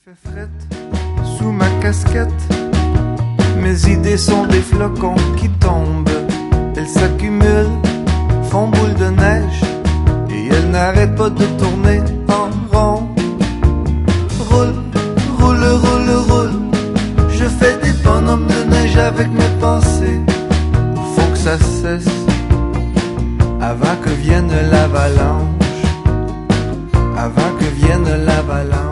Fait frette sous ma casquette, mes idées sont des flocons qui tombent. Elles s'accumulent, font boule de neige, et elles n'arrêtent pas de tourner en rond. Roule, roule, roule, roule, je fais des bonhommes de neige avec mes pensées. Faut que ça cesse avant que vienne l'avalanche, avant que vienne l'avalanche.